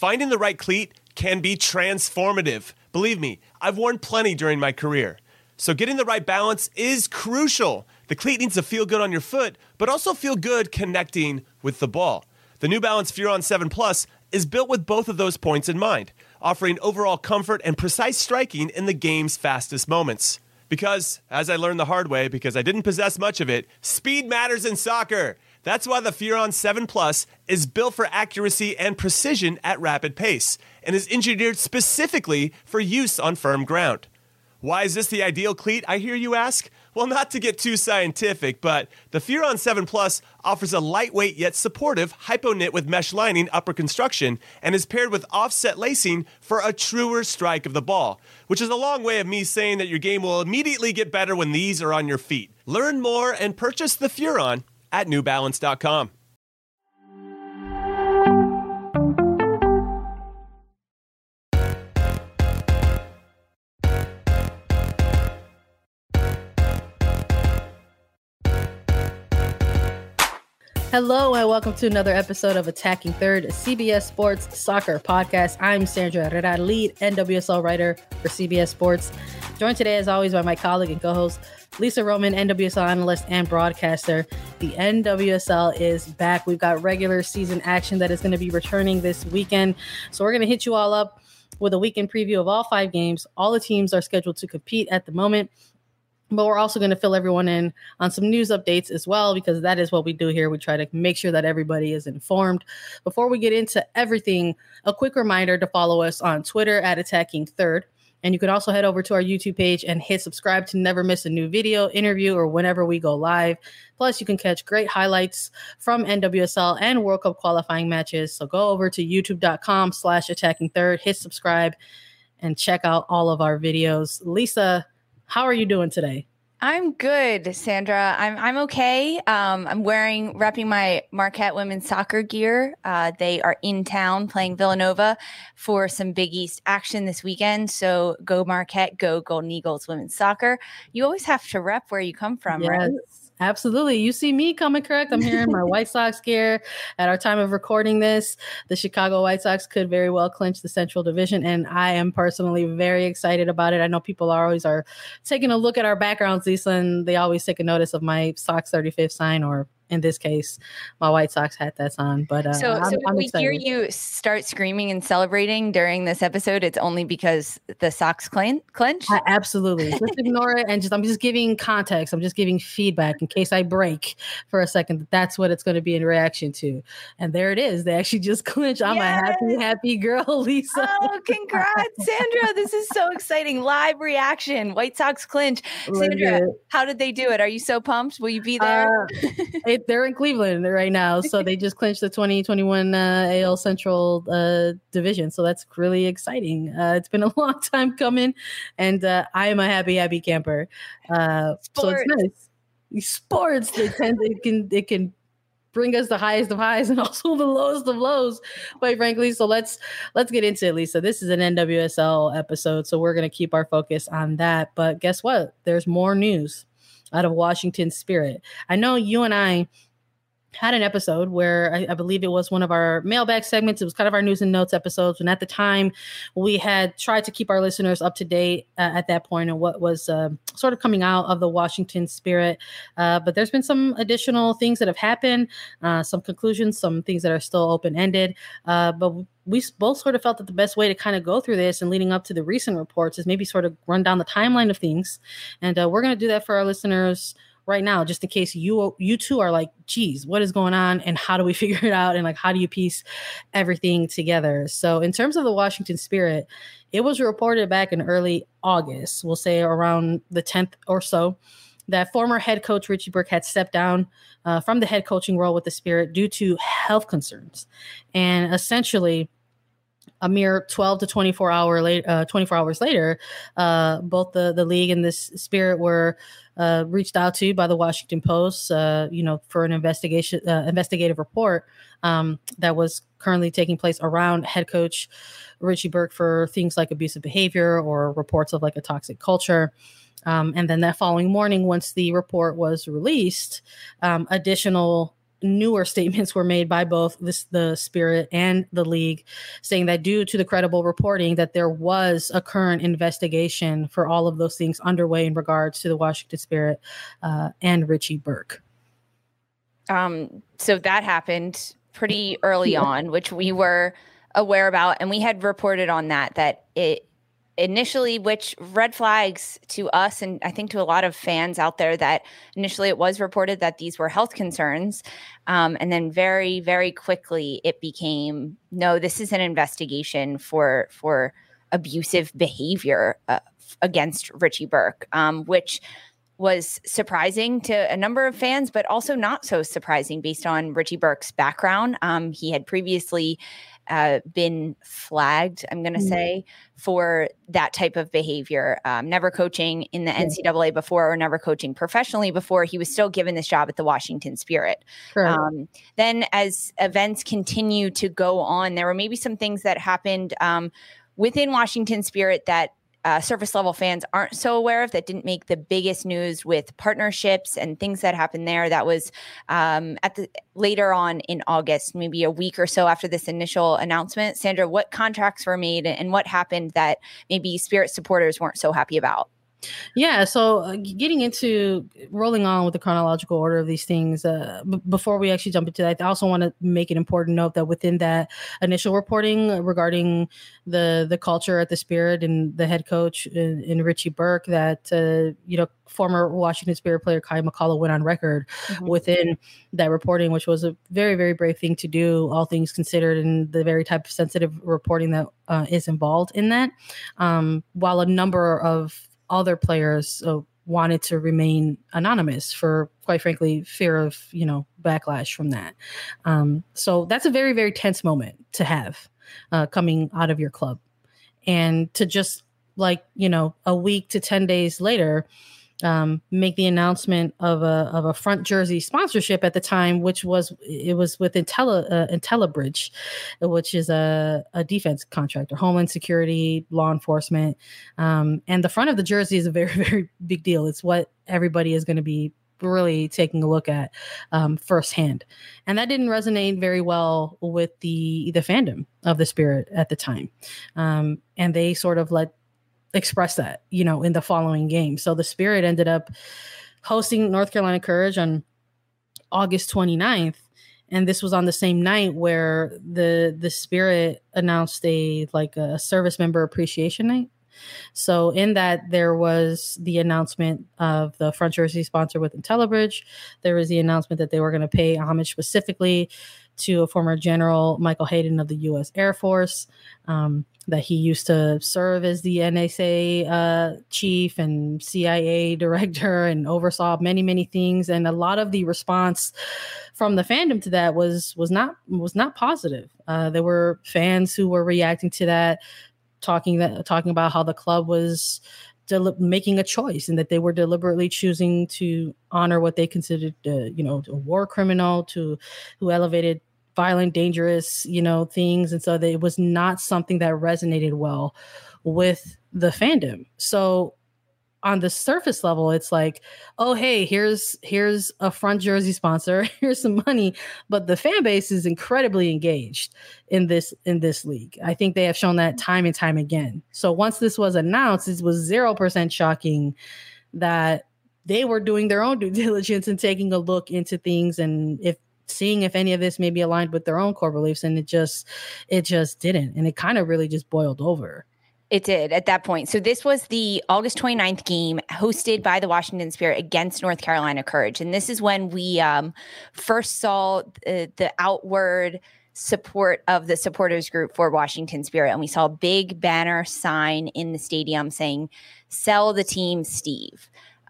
Finding the right cleat can be transformative. Believe me, I've worn plenty during my career. So getting the right balance is crucial. The cleat needs to feel good on your foot, but also feel good connecting with the ball. The New Balance Furon 7 Plus is built with both of those points in mind, offering overall comfort and precise striking in the game's fastest moments. Because, as I learned the hard way, because I didn't possess much of it, speed matters in soccer. That's why the Furon 7 Plus is built for accuracy and precision at rapid pace, and is engineered specifically for use on firm ground. Why is this the ideal cleat, I hear you ask? Well, not to get too scientific, but the Furon 7 Plus offers a lightweight yet supportive hypo-knit with mesh lining upper construction and is paired with offset lacing for a truer strike of the ball, which is a long way of me saying that your game will immediately get better when these are on your feet. Learn more and purchase the Furon at newbalance.com. Hello and welcome to another episode of Attacking Third, a CBS Sports soccer podcast. I'm Sandra Herrera, lead NWSL writer for CBS Sports. Joined today, as always, by my colleague and co-host, Lisa Roman, NWSL analyst and broadcaster. The NWSL is back. We've got regular season action that is going to be returning this weekend. So we're going to hit you all up with a weekend preview of all 5 games. All the teams are scheduled to compete at the moment. But we're also going to fill everyone in on some news updates as well, because that is what we do here. We try to make sure that everybody is informed. Before we get into everything, a quick reminder to follow us on Twitter at Attacking Third. And you can also head over to our YouTube page and hit subscribe to never miss a new video, interview, or whenever we go live. Plus, you can catch great highlights from NWSL and World Cup qualifying matches. So go over to youtube.com/Attacking Third, hit subscribe, and check out all of our videos. Lisa, how are you doing today? I'm good, Sandra. I'm okay. I'm repping my Marquette women's soccer gear. They are in town playing Villanova for some Big East action this weekend. So go Marquette, go Golden Eagles women's soccer. You always have to rep where you come from, Yes. right? Absolutely. You see me coming correct. I'm here in my White Sox gear. At our time of recording this, the Chicago White Sox could very well clinch the Central Division, and I am personally very excited about it. I know people are taking a look at our backgrounds, Lisa, and they always take a notice of my Sox 35th sign, or in this case, my White Sox hat that's on. But so I'm we excited. hear you start screaming and celebrating during this episode. It's only because the Sox clinch? Absolutely. Just ignore it. And I'm just giving context. I'm just giving feedback in case I break for a second. That's what it's going to be in reaction to. And there it is. They actually just clinch. I'm a happy girl, Lisa. Oh, congrats, Sandra. This is so exciting. Live reaction. White Sox clinch. Sandra, how did they do it? Are you so pumped? Will you be there? They're in Cleveland right now, so they just clinched the 2021 AL Central division. So that's really exciting. It's been a long time coming, and I am a happy camper. So it's nice. Sports, it can bring us the highest of highs and also the lowest of lows, quite frankly. So let's get into it, Lisa. This is an NWSL episode, so we're going to keep our focus on that. But guess what? There's more news out of Washington Spirit. I know you and I had an episode where I believe it was one of our mailbag segments. It was kind of our news and notes episodes. And at the time, we had tried to keep our listeners up to date at that point on what was sort of coming out of the Washington Spirit. But there's been some additional things that have happened, some conclusions, some things that are still open-ended. But we both sort of felt that the best way to kind of go through this and leading up to the recent reports is maybe sort of run down the timeline of things. And we're going to do that for our listeners right now, just in case you two are like, geez, what is going on and how do we figure it out? And like, how do you piece everything together? So in terms of the Washington Spirit, it was reported back in early August, we'll say around the 10th or so, that former head coach Richie Burke had stepped down from the head coaching role with the Spirit due to health concerns. And essentially, a mere 12 to 24 hours later, both the league and this Spirit were reached out to by the Washington Post, for an investigative report that was currently taking place around head coach Richie Burke for things like abusive behavior or reports of like a toxic culture. And then that following morning, once the report was released, additional newer statements were made by both the Spirit and the league, saying that due to the credible reporting that there was a current investigation for all of those things underway in regards to the Washington Spirit and Richie Burke. So that happened pretty early on, which we were aware about, and we had reported on that it initially, which red flags to us and I think to a lot of fans out there, that initially it was reported that these were health concerns. And then very, very quickly it became, no, this is an investigation for abusive behavior against Richie Burke, which was surprising to a number of fans, but also not so surprising based on Richie Burke's background. He had previously been flagged, I'm going to say, for that type of behavior, never coaching in the NCAA before or never coaching professionally before. He was still given this job at the Washington Spirit. Then as events continue to go on, there were maybe some things that happened within Washington Spirit that surface level fans aren't so aware of, that didn't make the biggest news, with partnerships and things that happened there. That was later on in August, maybe a week or so after this initial announcement. Sandra, what contracts were made and what happened that maybe Spirit supporters weren't so happy about? Yeah, so getting into rolling on with the chronological order of these things, before we actually jump into that, I also want to make an important note that within that initial reporting regarding the culture at the Spirit and the head coach in Richie Burke, that former Washington Spirit player Kai McCullough went on record within that reporting, which was a very, very brave thing to do, all things considered, and the very type of sensitive reporting that is involved in that. While a number of other players wanted to remain anonymous for, quite frankly, fear of, backlash from that. So that's a very, very tense moment to have coming out of your club. And to just a week to 10 days later, make the announcement of a front jersey sponsorship at the time, which was with Intellibridge, which is a defense contractor, Homeland Security, law enforcement, and the front of the jersey is a very, very big deal. It's what everybody is going to be really taking a look at firsthand, and that didn't resonate very well with the fandom of the Spirit at the time, and they sort of express that, in the following game. So the Spirit ended up hosting North Carolina Courage on August 29th. And this was on the same night where the Spirit announced a service member appreciation night. So in that, there was the announcement of the front jersey sponsor with Intellibridge. There was the announcement that they were going to pay homage specifically to a former General Michael Hayden of the U.S. Air Force, that he used to serve as the NSA chief and CIA director and oversaw many, many things. And a lot of the response from the fandom to that was not positive. There were fans who were reacting to that, talking about how the club was making a choice and that they were deliberately choosing to honor what they considered, a war criminal who elevated violent, dangerous, things. And so it was not something that resonated well with the fandom. So on the surface level, it's like, oh, hey, here's a front jersey sponsor, here's some money, but the fan base is incredibly engaged in this league. I think they have shown that time and time again. So once this was announced, it was 0% shocking that they were doing their own due diligence and taking a look into things and seeing if any of this may be aligned with their own core beliefs. And it just didn't. And it kind of really just boiled over. It did at that point. So this was the August 29th game hosted by the Washington Spirit against North Carolina Courage. And this is when we first saw the outward support of the supporters group for Washington Spirit. And we saw a big banner sign in the stadium saying, "Sell the team, Steve."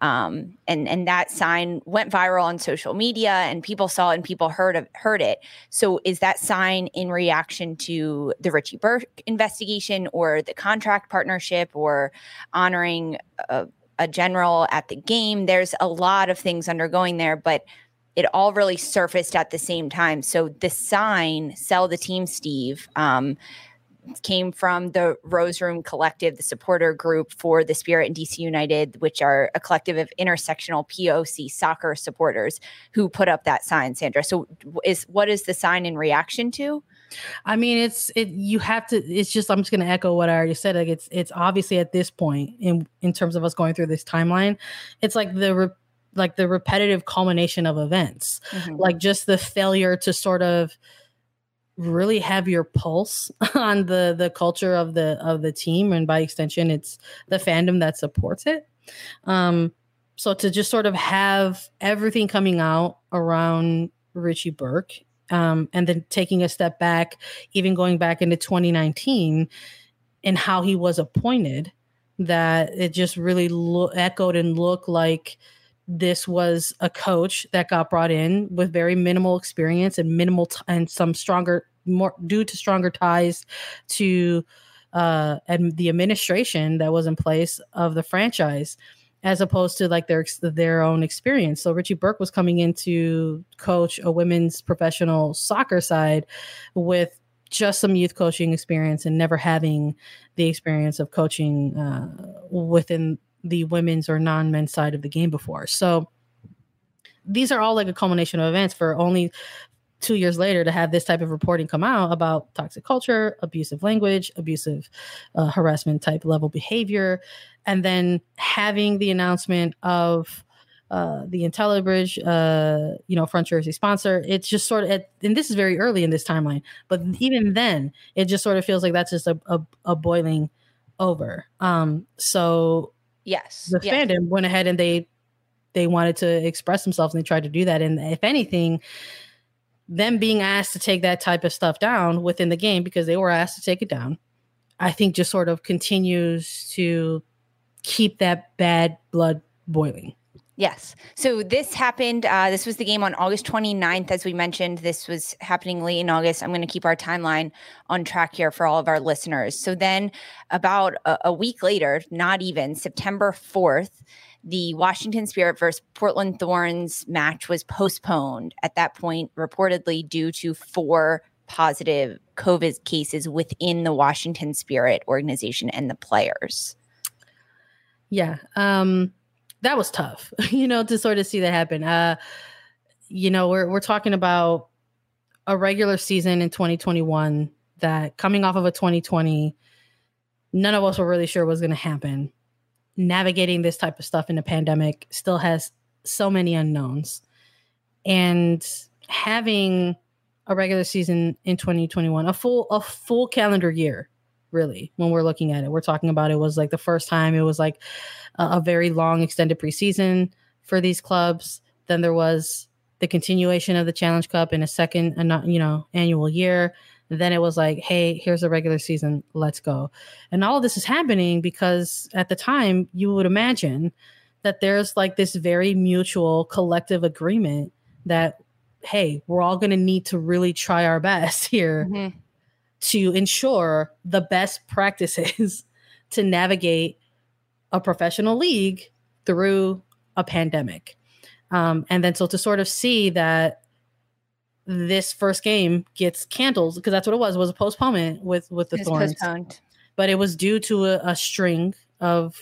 And that sign went viral on social media, and people saw it and people heard it. So is that sign in reaction to the Richie Burke investigation or the contract partnership or honoring a general at the game? There's a lot of things undergoing there, but it all really surfaced at the same time. So the sign, "Sell the team, Steve," came from the Rose Room Collective, the supporter group for the Spirit and DC United, which are a collective of intersectional POC soccer supporters who put up that sign, Sandra. So what is the sign in reaction to? I mean, I'm just going to echo what I already said. Like it's obviously at this point in terms of us going through this timeline, it's like the repetitive culmination of events, like just the failure to sort of really have your pulse on the culture of the team, and by extension it's the fandom that supports it. So to just sort of have everything coming out around Richie Burke, and then taking a step back, even going back into 2019 and how he was appointed, that it just really echoed and looked like this was a coach that got brought in with very minimal experience and and some more due to stronger ties to and the administration that was in place of the franchise, as opposed to like their own experience. So Richie Burke was coming in to coach a women's professional soccer side with just some youth coaching experience and never having the experience of coaching within the women's or non-men's side of the game before. So these are all like a culmination of events for only 2 years later to have this type of reporting come out about toxic culture, abusive language, abusive harassment type level behavior, and then having the announcement of the IntelliBridge, Front Jersey sponsor. It's just sort of, and this is very early in this timeline, but even then, it just sort of feels like that's just a boiling over. So yes, the fandom went ahead and they wanted to express themselves, and they tried to do that. And if anything, them being asked to take that type of stuff down within the game, because they were asked to take it down, I think just sort of continues to keep that bad blood boiling. Yes. So this happened. This was the game on August 29th. As we mentioned, this was happening late in August. I'm going to keep our timeline on track here for all of our listeners. So then about a week later, not even, September 4th, the Washington Spirit versus Portland Thorns match was postponed at that point, reportedly due to 4 positive COVID cases within the Washington Spirit organization and the players. Yeah. That was tough, to sort of see that happen. We're talking about a regular season in 2021 that, coming off of a 2020, none of us were really sure was going to happen. Navigating this type of stuff in a pandemic still has so many unknowns. And having a regular season in 2021, a full calendar year, really, when we're looking at it, we're talking about, it was like the first time it was like a very long extended preseason for these clubs. Then there was the continuation of the Challenge Cup in a second, annual year. Then it was like, hey, here's a regular season, let's go. And all of this is happening because at the time you would imagine that there's like this very mutual collective agreement that, hey, we're all going to need to really try our best here to ensure the best practices to navigate a professional league through a pandemic. And then so to sort of see that this first game gets canceled, because that's what it was a postponement with the Thorns. Postponed. But it was due to a string of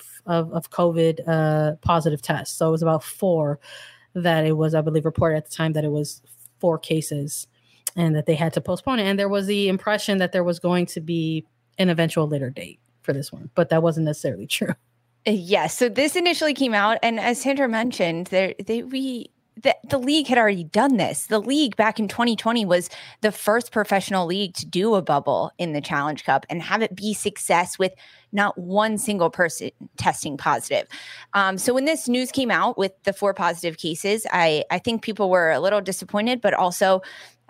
COVID positive tests. So it was about 4 that it was, I believe, reported at the time that it was 4 cases and that they had to postpone it. And there was the impression that there was going to be an eventual later date for this one, but that wasn't necessarily true. Yes. So this initially came out, and as Sandra mentioned, the league had already done this. The league back in 2020 was the first professional league to do a bubble in the Challenge Cup and have it be success with not one single person testing positive. So when this news came out with the 4 positive cases, I think people were a little disappointed, but also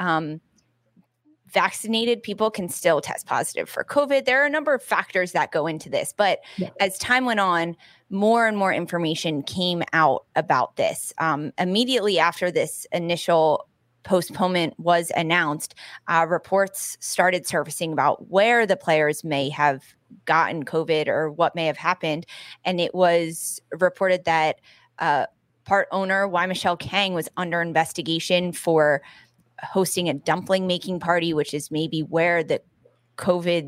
vaccinated people can still test positive for COVID. There are a number of factors that go into this, but as time went on, more and more information came out about this. Immediately after this initial postponement was announced, reports started surfacing about where the players may have gotten COVID or what may have happened. And it was reported that part owner Y. Michelle Kang was under investigation for hosting a dumpling making party, which is maybe where the COVID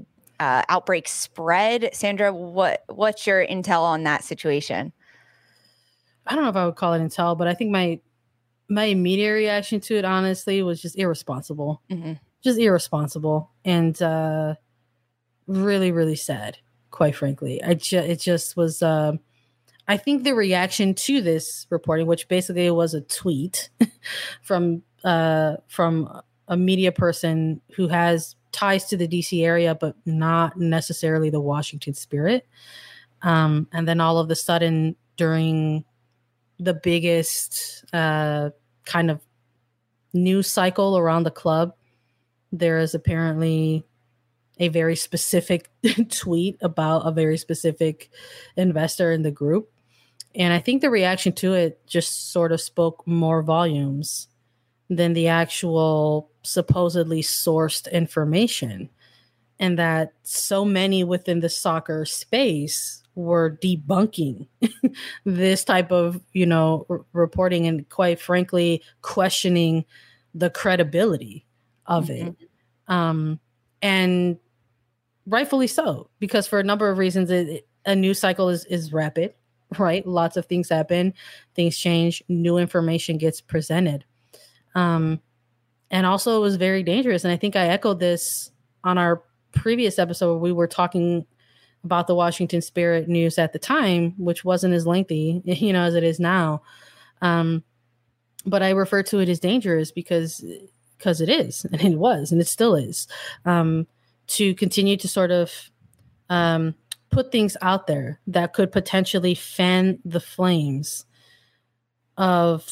outbreak spread. Sandra, what's your intel on that situation? I don't know if I would call it intel, but I think my immediate reaction to it, honestly, was just irresponsible. Mm-hmm. Just irresponsible and really, really sad, quite frankly. It just was... I think the reaction to this reporting, which basically was a tweet from a media person who has ties to the DC area, but not necessarily the Washington Spirit. And then all of a sudden, during the biggest kind of news cycle around the club, there is apparently a very specific tweet about a very specific investor in the group. And I think the reaction to it just sort of spoke more volumes than the actual supposedly sourced information. And that so many within the soccer space were debunking this type of, reporting and, quite frankly, questioning the credibility of it. And rightfully so, because for a number of reasons, a news cycle is rapid, right? Lots of things happen, things change, new information gets presented. And also it was very dangerous. And I think I echoed this on our previous episode where we were talking about the Washington Spirit news at the time, which wasn't as lengthy, as it is now. But I refer to it as dangerous because it is, and it was, and it still is, to continue to sort of put things out there that could potentially fan the flames of,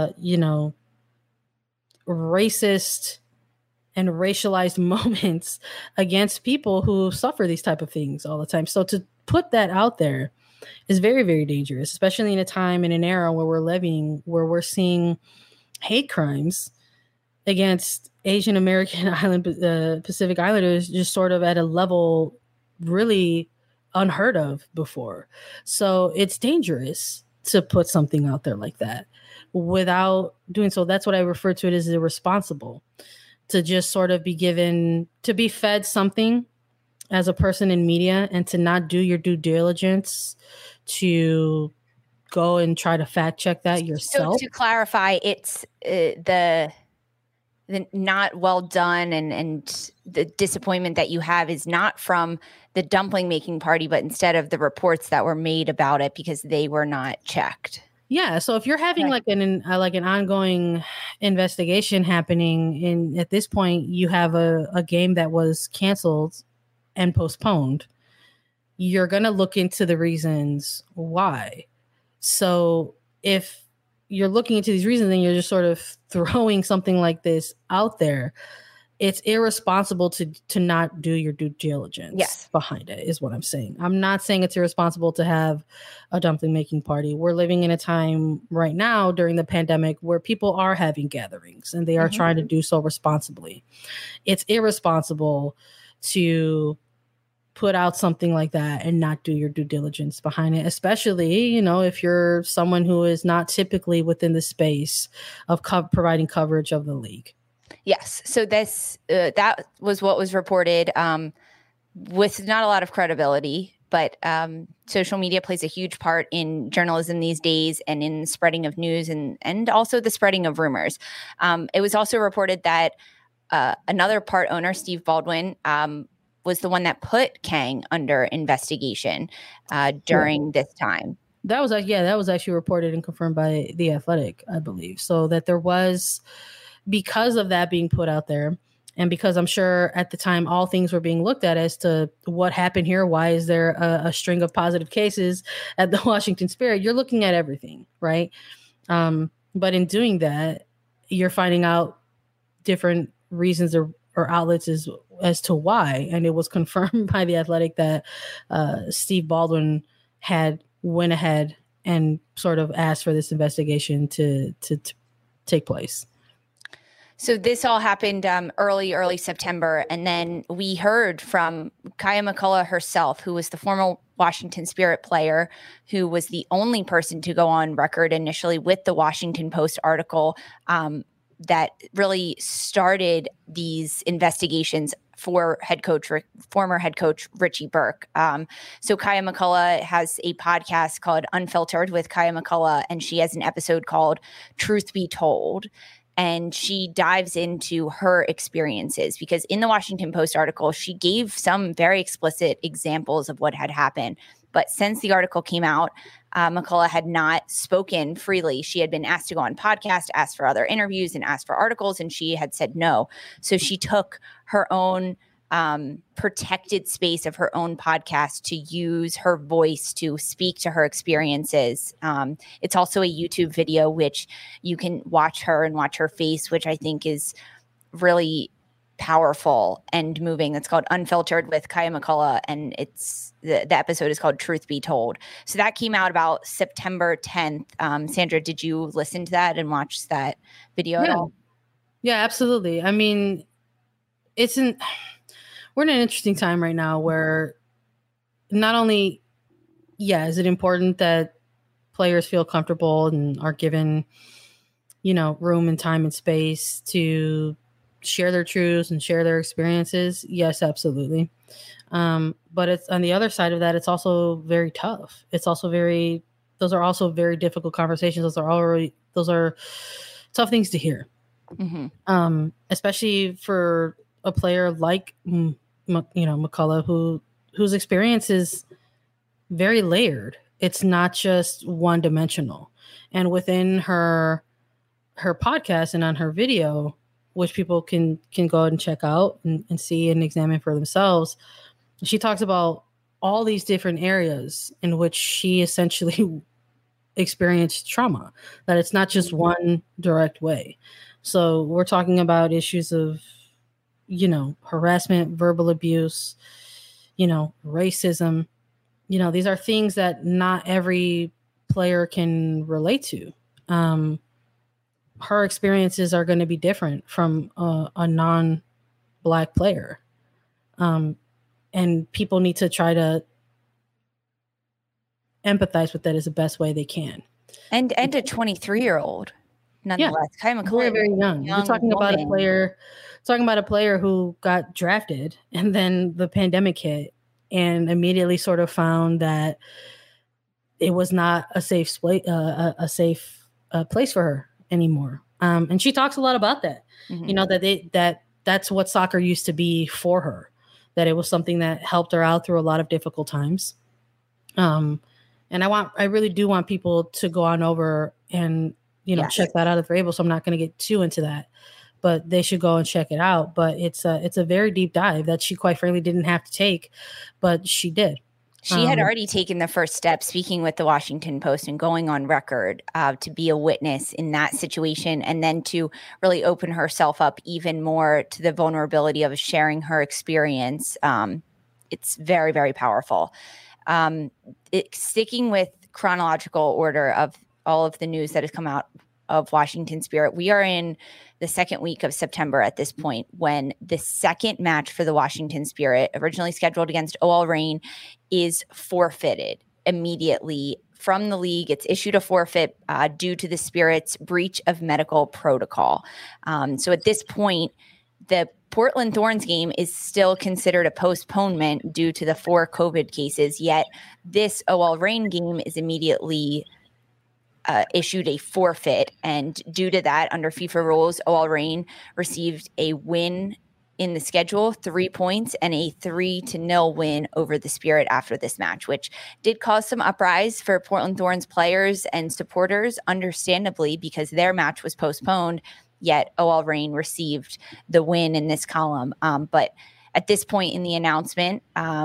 racist and racialized moments against people who suffer these type of things all the time. So to put that out there is very, very dangerous, especially in a time, in an era where we're seeing hate crimes against Asian American Pacific Islanders just sort of at a level really unheard of before. So it's dangerous to put something out there like that without doing so. That's what I refer to it as irresponsible, to just sort of be fed something as a person in media and to not do your due diligence to go and try to fact check that yourself. So to clarify, it's the not well done and the disappointment that you have is not from the dumpling making party, but instead of the reports that were made about it because they were not checked. Yeah. So if you're having like an ongoing investigation happening, at this point you have a game that was canceled and postponed, you're going to look into the reasons why. So if you're looking into these reasons and you're just sort of throwing something like this out there, it's irresponsible to not do your due diligence behind it, is what I'm saying. I'm not saying it's irresponsible to have a dumpling making party. We're living in a time right now during the pandemic where people are having gatherings and they are trying to do so responsibly. It's irresponsible to put out something like that and not do your due diligence behind it, especially, if you're someone who is not typically within the space of providing coverage of the league. Yes. So that was what was reported with not a lot of credibility, but social media plays a huge part in journalism these days and in the spreading of news and also the spreading of rumors. It was also reported that another part owner, Steve Baldwin, was the one that put Kang under investigation during this time. That was actually reported and confirmed by The Athletic, I believe. So that there was, because of that being put out there, and because I'm sure at the time all things were being looked at as to what happened here, why is there a string of positive cases at the Washington Spirit? You're looking at everything, right? But in doing that, you're finding out different reasons or outlets as to why. And it was confirmed by The Athletic that Steve Baldwin went ahead and sort of asked for this investigation to take place. So this all happened early September. And then we heard from Kaya McCullough herself, who was the former Washington Spirit player, who was the only person to go on record initially with the Washington Post article that really started these investigations for former head coach Richie Burke. So Kaya McCullough has a podcast called Unfiltered with Kaya McCullough, and she has an episode called Truth Be Told. And she dives into her experiences because in the Washington Post article, she gave some very explicit examples of what had happened. But since the article came out, McCullough had not spoken freely. She had been asked to go on podcasts, asked for other interviews, and asked for articles, and she had said no. So she took her own protected space of her own podcast to use her voice to speak to her experiences. It's also a YouTube video, which you can watch her and watch her face, which I think is really powerful and moving. It's called Unfiltered with Kaya McCullough, and it's the episode is called Truth Be Told. So that came out about September 10th. Sandra, did you listen to that and watch that video at all? Yeah, absolutely. I mean, we're in an interesting time right now where not only, is it important that players feel comfortable and are given, room and time and space to share their truths and share their experiences. Yes, absolutely. But it's on the other side of that, it's also very tough. Those are also very difficult conversations. Those are tough things to hear. Mm-hmm. Especially for a player like, McCullough, whose experience is very layered. It's not just one dimensional. And within her podcast and on her video, which people can go and check out and see and examine for themselves, she talks about all these different areas in which she essentially experienced trauma, that it's not just one direct way. So we're talking about issues of, harassment, verbal abuse, racism. These are things that not every player can relate to. Her experiences are going to be different from a non-Black player. And people need to try to empathize with that as the best way they can. And a 23-year-old, nonetheless. Yeah, very, very young. We're talking about a player who got drafted, and then the pandemic hit, and immediately sort of found that it was not a safe place for her anymore. And she talks a lot about that. Mm-hmm. That's what soccer used to be for her. That it was something that helped her out through a lot of difficult times. And I really do want people to go on over and check that out if they're able. So I'm not going to get too into that, but they should go and check it out. But it's a very deep dive that she quite frankly didn't have to take, but she did. She had already taken the first step, speaking with the Washington Post and going on record to be a witness in that situation, and then to really open herself up even more to the vulnerability of sharing her experience. It's very, very powerful. Sticking with chronological order of all of the news that has come out of Washington Spirit, we are in the second week of September at this point, when the second match for the Washington Spirit, originally scheduled against OL Reign, is forfeited immediately from the league. It's issued a forfeit due to the Spirit's breach of medical protocol. So at this point, the Portland Thorns game is still considered a postponement due to the 4 COVID cases, yet this OL Reign game is immediately issued a forfeit. And due to that, under FIFA rules, OL Reign received a win in the schedule, 3 points, and a 3-0 win over the Spirit after this match, which did cause some uprise for Portland Thorns players and supporters, understandably, because their match was postponed, yet OL Reign received the win in this column. But at this point in the announcement,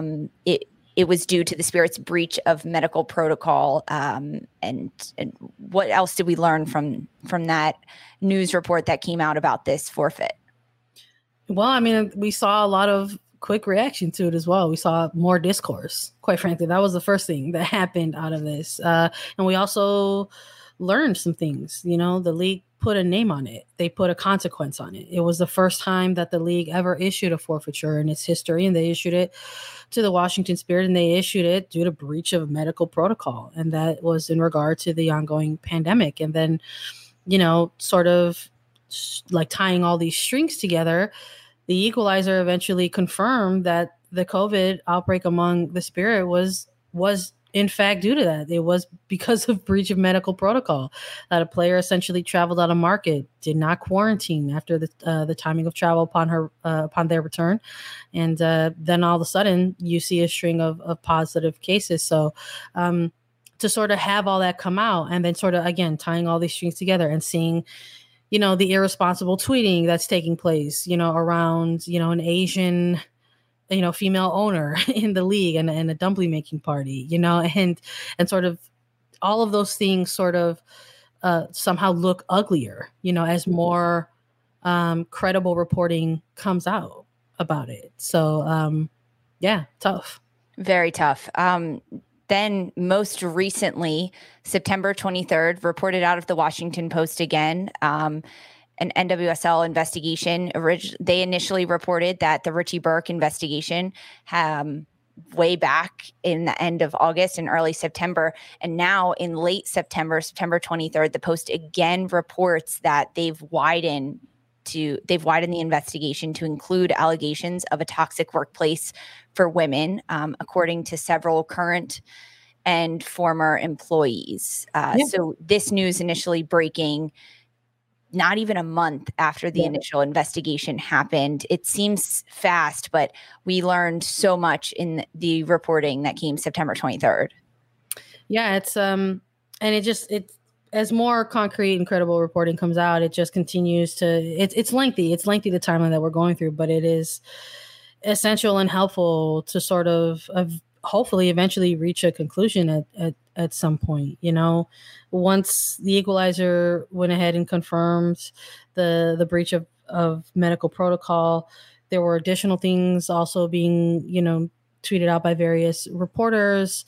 it was due to the Spirit's breach of medical protocol. And what else did we learn from that news report that came out about this forfeit? Well, I mean, we saw a lot of quick reaction to it as well. We saw more discourse, quite frankly. That was the first thing that happened out of this. And we also learned some things. The league put a name on it. They put a consequence on it. It was the first time that the league ever issued a forfeiture in its history, and they issued it to the Washington Spirit, and they issued it due to breach of medical protocol. And that was in regard to the ongoing pandemic. And then, sort of like tying all these strings together, the Equalizer eventually confirmed that the COVID outbreak among the Spirit was in fact due to that. It was because of breach of medical protocol, that a player essentially traveled out of market, did not quarantine after the timing of travel upon their return, and then all of a sudden you see a string of positive cases. So to sort of have all that come out, and then sort of again tying all these strings together and seeing, the irresponsible tweeting that's taking place, around, an Asian, female owner in the league and a dumpling making party, and sort of all of those things sort of somehow look uglier, as more credible reporting comes out about it. So, yeah, tough. Very tough. Then most recently, September 23rd, reported out of the Washington Post again, an NWSL investigation. They initially reported that the Richie Burke investigation way back in the end of August and early September. And now in late September 23rd, the Post again reports that they've widened the investigation to include allegations of a toxic workplace for women, according to several current and former employees. So this news initially breaking not even a month after the initial investigation happened. It seems fast, but we learned so much in the reporting that came September 23rd. Yeah, it's and it as more concrete and credible reporting comes out, it just continues to it's lengthy. It's lengthy, the timeline that we're going through, but it is essential and helpful to sort of hopefully eventually reach a conclusion at some point. Once the Equalizer went ahead and confirmed the breach of medical protocol, there were additional things also being, tweeted out by various reporters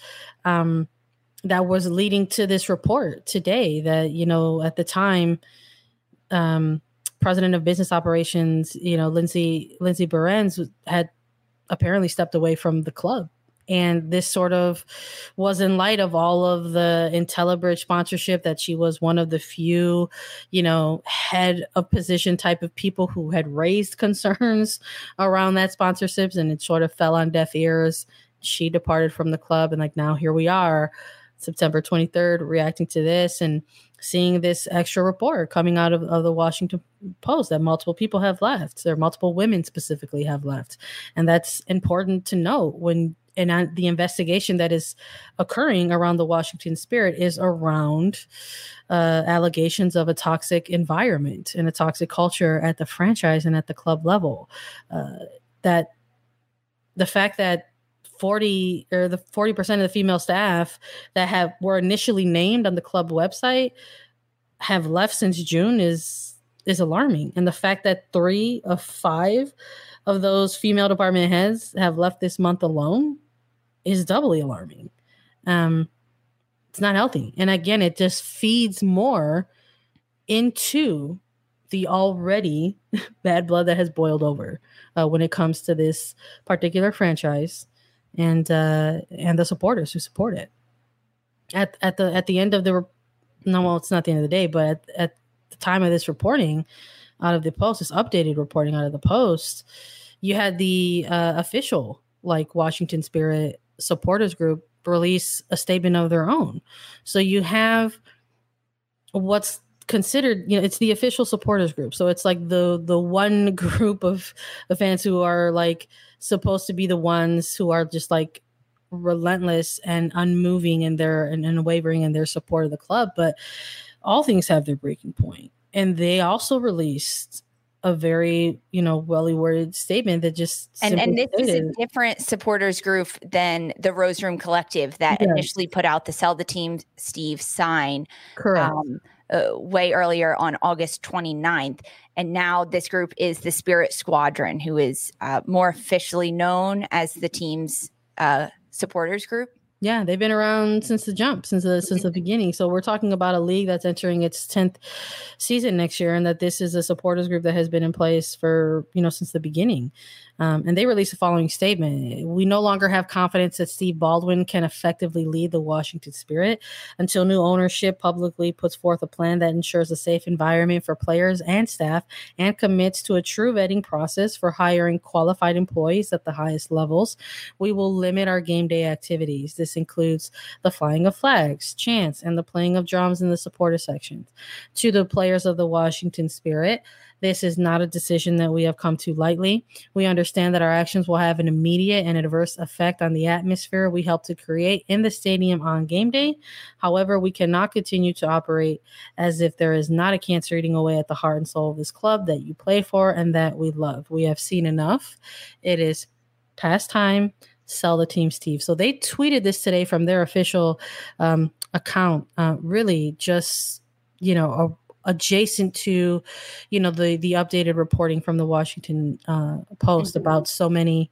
that was leading to this report today that, at the time, president of business operations, Lindsay Berens had apparently stepped away from the club. And this sort of was in light of all of the IntelliBridge sponsorship, that she was one of the few, head of position type of people who had raised concerns around that sponsorships, and it sort of fell on deaf ears. She departed from the club, and now here we are, September 23rd, reacting to this and seeing this extra report coming out of the Washington Post that multiple people have left, or multiple women specifically have left. And that's important to note and the investigation that is occurring around the Washington Spirit is around allegations of a toxic environment and a toxic culture at the franchise and at the club level. That the fact that 40% of the female staff that were initially named on the club website have left since June is alarming. And the fact that 3 of 5 of those female department heads have left this month alone is doubly alarming. It's not healthy. And again, it just feeds more into the already bad blood that has boiled over when it comes to this particular franchise and the supporters who support it. At the end of it's not the end of the day, but at the time of this reporting out of the Post, this updated reporting out of the Post, you had the official Washington Spirit supporters group release a statement of their own. So you have what's considered, it's the official supporters group. So it's the one group of fans who are supposed to be the ones who are just relentless and unmoving in their and unwavering in their support of the club. But all things have their breaking point. And they also released a very, well worded statement that just and this is a different supporters group than the Rose Room Collective that initially put out the Sell the Team Steve sign. Correct. Way earlier on August 29th. And now this group is the Spirit Squadron, who is more officially known as the team's supporters group. Yeah, they've been around since the jump, since the beginning. So we're talking about a league that's entering its 10th season next year, and that this is a supporters group that has been in place for, since the beginning. And they released the following statement: "We no longer have confidence that Steve Baldwin can effectively lead the Washington Spirit until new ownership publicly puts forth a plan that ensures a safe environment for players and staff and commits to a true vetting process for hiring qualified employees at the highest levels. We will limit our game day activities. This includes the flying of flags, chants, and the playing of drums in the supporter sections. To the players of the Washington Spirit, this is not a decision that we have come to lightly. We understand that our actions will have an immediate and adverse effect on the atmosphere we help to create in the stadium on game day. However, we cannot continue to operate as if there is not a cancer eating away at the heart and soul of this club that you play for and that we love. We have seen enough. It is past time. Sell the team, Steve." So they tweeted this today from their official account, really just, adjacent to, the updated reporting from the Washington Post about so many,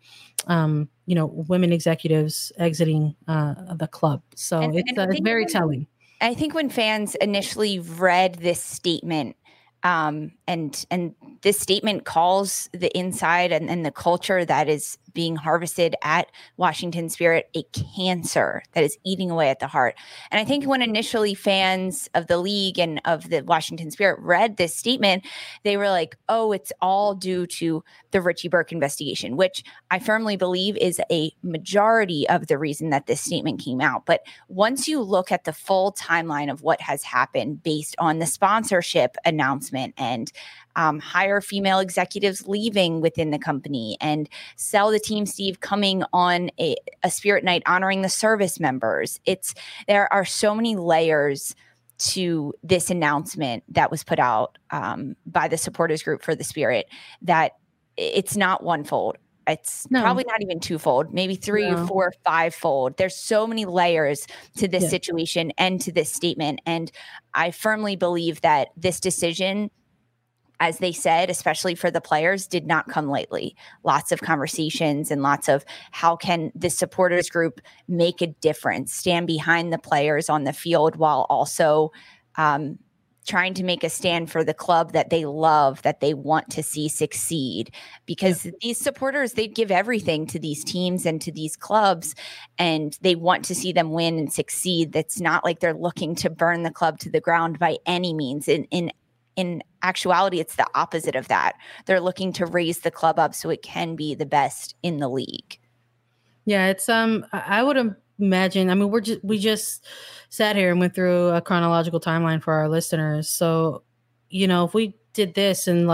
women executives exiting the club. So it's very telling. I think when fans initially read this statement, and this statement calls the inside and the culture that is being harvested at Washington Spirit a cancer that is eating away at the heart. And I think when initially fans of the league and of the Washington Spirit read this statement, they were like, oh, it's all due to the Richie Burke investigation, which I firmly believe is a majority of the reason that this statement came out. But once you look at the full timeline of what has happened based on the sponsorship announcement and hire female executives leaving within the company and Sell the Team Steve coming on a Spirit night honoring the service members. There are so many layers to this announcement that was put out by the supporters group for the Spirit that it's not one-fold. It's probably not even two-fold, maybe three, 4, 5-fold. There's so many layers to this situation and to this statement. And I firmly believe that this decision, as they said, especially for the players, did not come lightly. Lots of conversations and lots of how can the supporters group make a difference, stand behind the players on the field while also trying to make a stand for the club that they love, that they want to see succeed. Because these supporters, they give everything to these teams and to these clubs, and they want to see them win and succeed. That's not like they're looking to burn the club to the ground by any means. In actuality, it's the opposite of that. They're looking to raise the club up so it can be the best in the league. Yeah, it's I would imagine. I mean, we just sat here and went through a chronological timeline for our listeners. So, if we did this in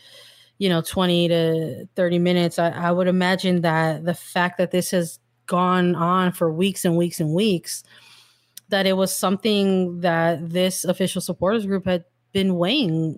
20 to 30 minutes, I would imagine that the fact that this has gone on for weeks and weeks and weeks, that it was something that this official supporters group had been weighing,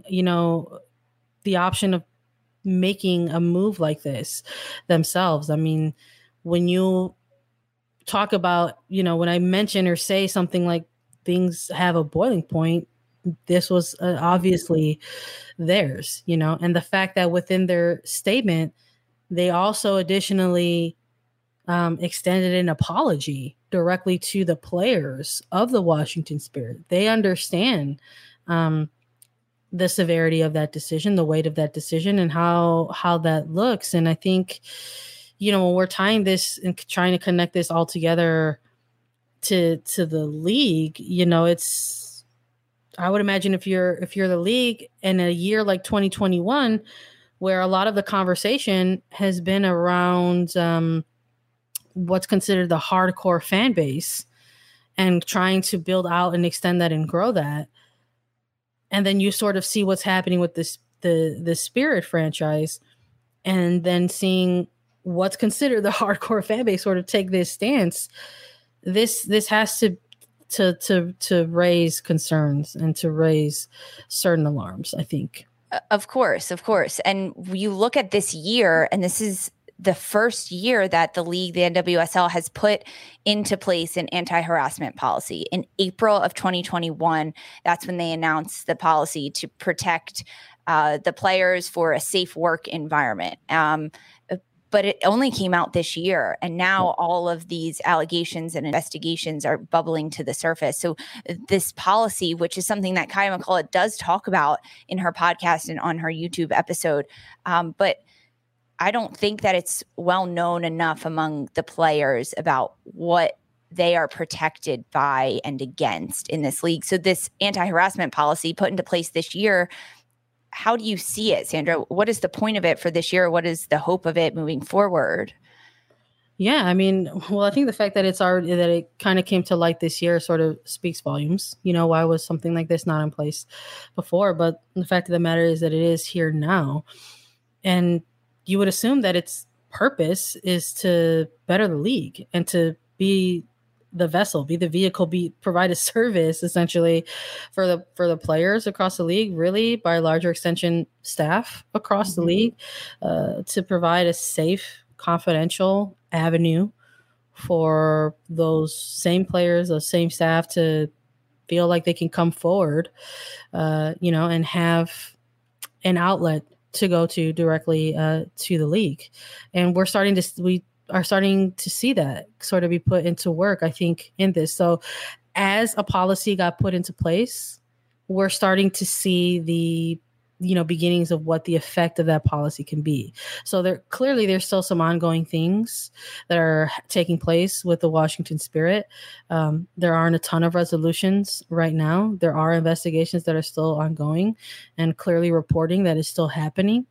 the option of making a move like this themselves. I mean, when you talk about, when I mention or say something like things have a boiling point, this was obviously theirs, and the fact that within their statement, they also additionally extended an apology directly to the players of the Washington Spirit. They understand the severity of that decision, the weight of that decision, and how that looks. And I think, when we're tying this and trying to connect this all together to the league, it's, I would imagine if you're the league in a year like 2021, where a lot of the conversation has been around what's considered the hardcore fan base and trying to build out and extend that and grow that. And then you sort of see what's happening with the Spirit franchise, and then seeing what's considered the hardcore fan base sort of take this stance. This has to raise concerns and to raise certain alarms, I think. Of course. And you look at this year, and this is the first year that the league, the NWSL, has put into place an anti-harassment policy. In April of 2021, that's when they announced the policy to protect the players for a safe work environment. but it only came out this year. And now all of these allegations and investigations are bubbling to the surface. So this policy, which is something that Kaya McCullough does talk about in her podcast and on her YouTube episode, but I don't think that it's well known enough among the players about what they are protected by and against in this league. So this anti-harassment policy put into place this year, how do you see it, Sandra? What is the point of it for this year? What is the hope of it moving forward? Yeah, I mean, well, I think the fact that it kind of came to light this year sort of speaks volumes. Why was something like this not in place before? But the fact of the matter is that it is here now. And you would assume that its purpose is to better the league and to be the vessel, be the vehicle, provide a service essentially for the players across the league, really by a larger extension staff across the league, to provide a safe, confidential avenue for those same players, those same staff to feel like they can come forward, and have an outlet to go to directly to the league. And we are starting to see that sort of be put into work, I think, in this. So as a policy got put into place, we're starting to see the beginnings of what the effect of that policy can be. So there's still some ongoing things that are taking place with the Washington Spirit. There aren't a ton of resolutions right now. There are investigations that are still ongoing and clearly reporting that is still happening.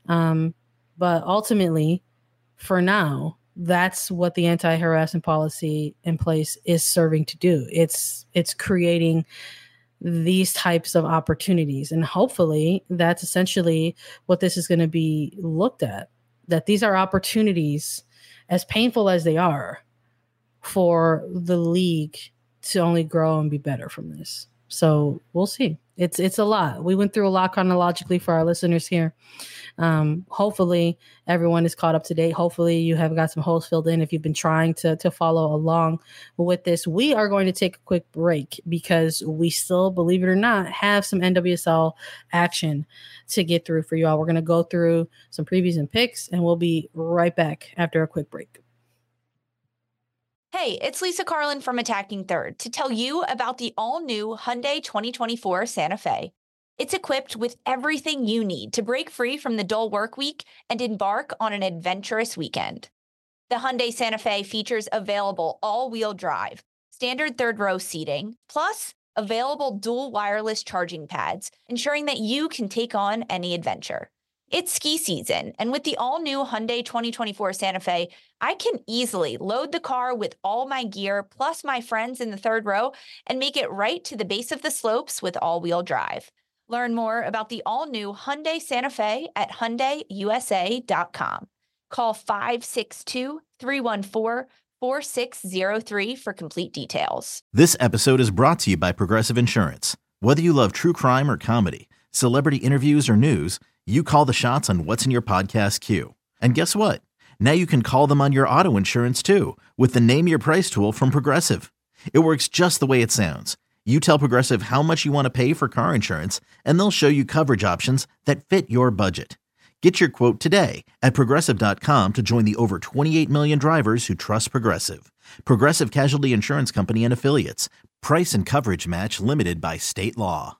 But ultimately, for now, that's what the anti-harassment policy in place is serving to do. It's creating these types of opportunities. And hopefully that's essentially what this is going to be looked at, that these are opportunities, as painful as they are, for the league to only grow and be better from this. So we'll see. It's a lot. We went through a lot chronologically for our listeners here. Hopefully everyone is caught up to date. Hopefully you have got some holes filled in if you've been trying to follow along with this. We are going to take a quick break because we still, believe it or not, have some NWSL action to get through for you all. We're going to go through some previews and picks, and we'll be right back after a quick break. Hey, it's Lisa Carlin from Attacking Third to tell you about the all-new Hyundai 2024 Santa Fe. It's equipped with everything you need to break free from the dull work week and embark on an adventurous weekend. The Hyundai Santa Fe features available all-wheel drive, standard third-row seating, plus available dual wireless charging pads, ensuring that you can take on any adventure. It's ski season, and with the all-new Hyundai 2024 Santa Fe, I can easily load the car with all my gear plus my friends in the third row and make it right to the base of the slopes with all-wheel drive. Learn more about the all-new Hyundai Santa Fe at HyundaiUSA.com. Call 562-314-4603 for complete details. This episode is brought to you by Progressive Insurance. Whether you love true crime or comedy, celebrity interviews or news, you call the shots on what's in your podcast queue. And guess what? Now you can call them on your auto insurance too with the Name Your Price tool from Progressive. It works just the way it sounds. You tell Progressive how much you want to pay for car insurance, and they'll show you coverage options that fit your budget. Get your quote today at Progressive.com to join the over 28 million drivers who trust Progressive. Progressive Casualty Insurance Company and Affiliates. Price and coverage match limited by state law.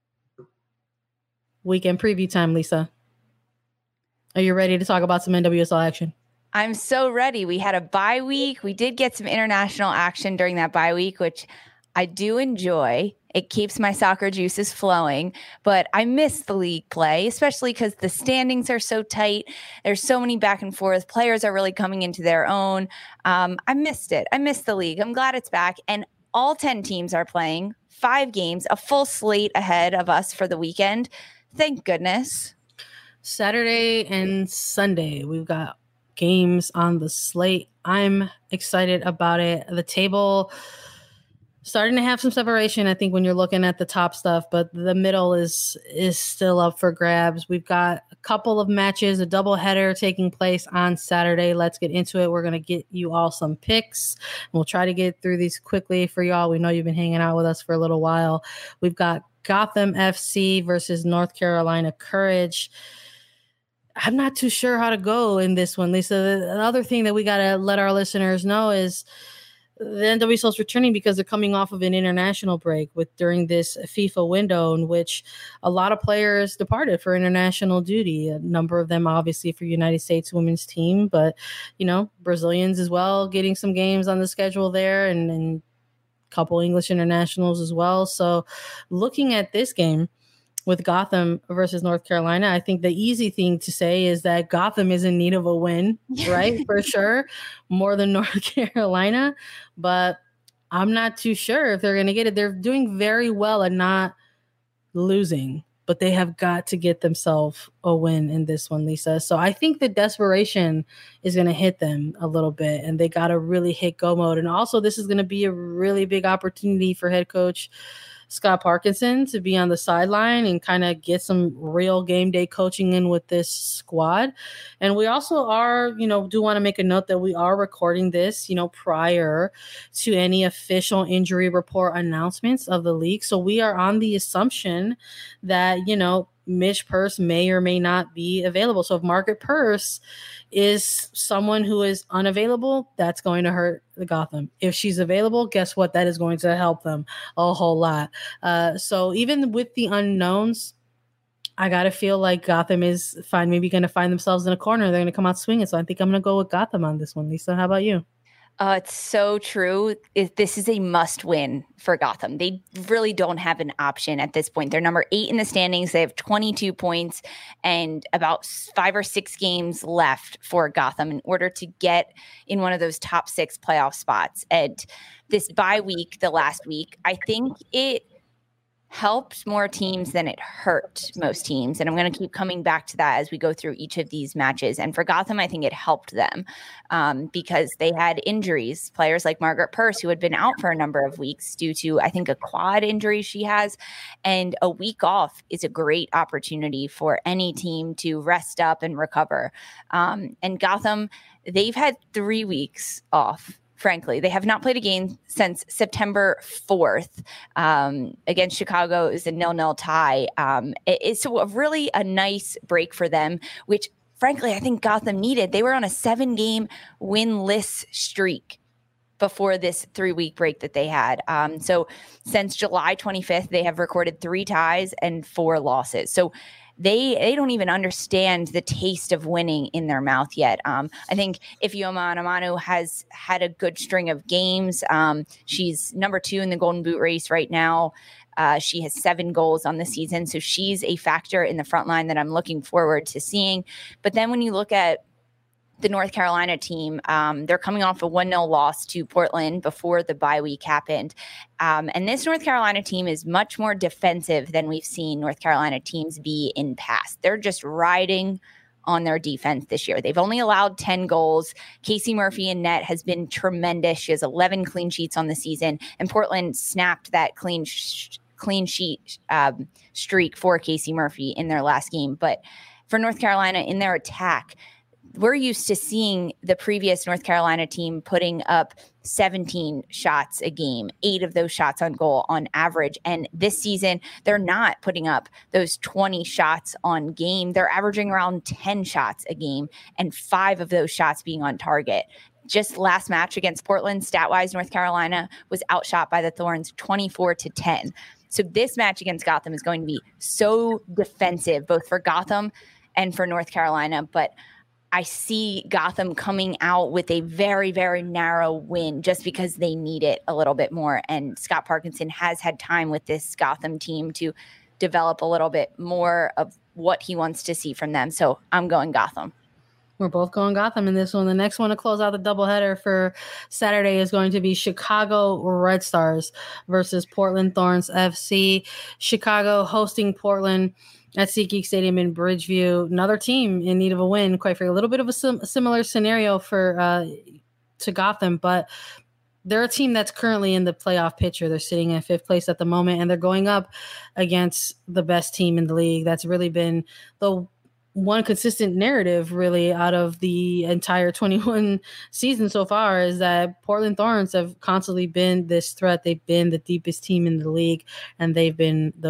Weekend preview time, Lisa. Are you ready to talk about some NWSL action? I'm so ready. We had a bye week. We did get some international action during that bye week, which I do enjoy. It keeps my soccer juices flowing, but I miss the league play, especially because the standings are so tight. There's so many back and forth. Players are really coming into their own. I missed it. I missed the league. I'm glad it's back. And all 10 teams are playing 5 games, a full slate ahead of us for the weekend. Thank goodness. Saturday and Sunday, we've got games on the slate. I'm excited about it. The table starting to have some separation, I think, when you're looking at the top stuff, but the middle is still up for grabs. We've got a couple of matches, a doubleheader taking place on Saturday. Let's get into it. We're going to get you all some picks. We'll try to get through these quickly for y'all. We know you've been hanging out with us for a little while. We've got Gotham FC versus North Carolina Courage. I'm not too sure how to go in this one, Lisa. The other thing that we got to let our listeners know is the NWSL is returning because they're coming off of an international break during this FIFA window in which a lot of players departed for international duty. A number of them, obviously, for United States women's team, but, Brazilians as well, getting some games on the schedule there and a couple English internationals as well. So looking at this game, with Gotham versus North Carolina, I think the easy thing to say is that Gotham is in need of a win, right? For sure, more than North Carolina. But I'm not too sure if they're going to get it. They're doing very well at not losing, but they have got to get themselves a win in this one, Lisa. So I think the desperation is going to hit them a little bit, and they got to really hit go mode. And also, this is going to be a really big opportunity for head coach Scott Parkinson to be on the sideline and kind of get some real game day coaching in with this squad. And we also are, do want to make a note that we are recording this, prior to any official injury report announcements of the league. So we are on the assumption that, Midge Purce may or may not be available. So if Margaret Purce is someone who is unavailable, that's going to hurt the Gotham. If she's available, guess what? That is going to help them a whole lot. So even with the unknowns, I got to feel like Gotham is maybe going to find themselves in a corner. They're going to come out swinging. So I think I'm going to go with Gotham on this one. Lisa, how about you? It's so true. This is a must win for Gotham. They really don't have an option at this point. They're number 8 in the standings. They have 22 points and about 5 or 6 games left for Gotham in order to get in one of those top 6 playoff spots. And this bye week, the last week, I think it helped more teams than it hurt most teams. And I'm going to keep coming back to that as we go through each of these matches. And for Gotham, I think it helped them because they had injuries. Players like Margaret Purce, who had been out for a number of weeks due to, I think, a quad injury she has. And a week off is a great opportunity for any team to rest up and recover. And Gotham, they've had 3 weeks off. Frankly, they have not played a game since September 4th against Chicago. It was a 0-0 tie. It's really a nice break for them, which frankly, I think Gotham needed. They were on a 7-game winless streak before this 3-week break that they had. So since July 25th, they have recorded 3 ties and 4 losses. So they don't even understand the taste of winning in their mouth yet. I think Ifeoma Onumonu has had a good string of games. She's number 2 in the Golden Boot race right now. She has 7 goals on the season. So she's a factor in the front line that I'm looking forward to seeing. But then when you look at the North Carolina team, they're coming off a 1-0 loss to Portland before the bye week happened. And this North Carolina team is much more defensive than we've seen North Carolina teams be in past. They're just riding on their defense this year. They've only allowed 10 goals. Casey Murphy in net has been tremendous. She has 11 clean sheets on the season, and Portland snapped that clean sheet streak for Casey Murphy in their last game. But for North Carolina, in their attack, we're used to seeing the previous North Carolina team putting up 17 shots a game, 8 of those shots on goal on average. And this season, they're not putting up those 20 shots on game. They're averaging around 10 shots a game and 5 of those shots being on target. Just last match against Portland, stat-wise, North Carolina was outshot by the Thorns 24-10. So this match against Gotham is going to be so defensive, both for Gotham and for North Carolina. But I see Gotham coming out with a very, very narrow win just because they need it a little bit more. And Scott Parkinson has had time with this Gotham team to develop a little bit more of what he wants to see from them. So I'm going Gotham. We're both going Gotham in this one. The next one to close out the doubleheader for Saturday is going to be Chicago Red Stars versus Portland Thorns FC. Chicago hosting Portland at SeatGeek Stadium in Bridgeview. Another team in need of a win, quite frankly. A little bit of a similar scenario to Gotham, but they're a team that's currently in the playoff picture. They're sitting in 5th place at the moment, and they're going up against the best team in the league. That's really been the one consistent narrative really out of the entire 21 season so far, is that Portland Thorns have constantly been this threat. They've been the deepest team in the league, and they've been the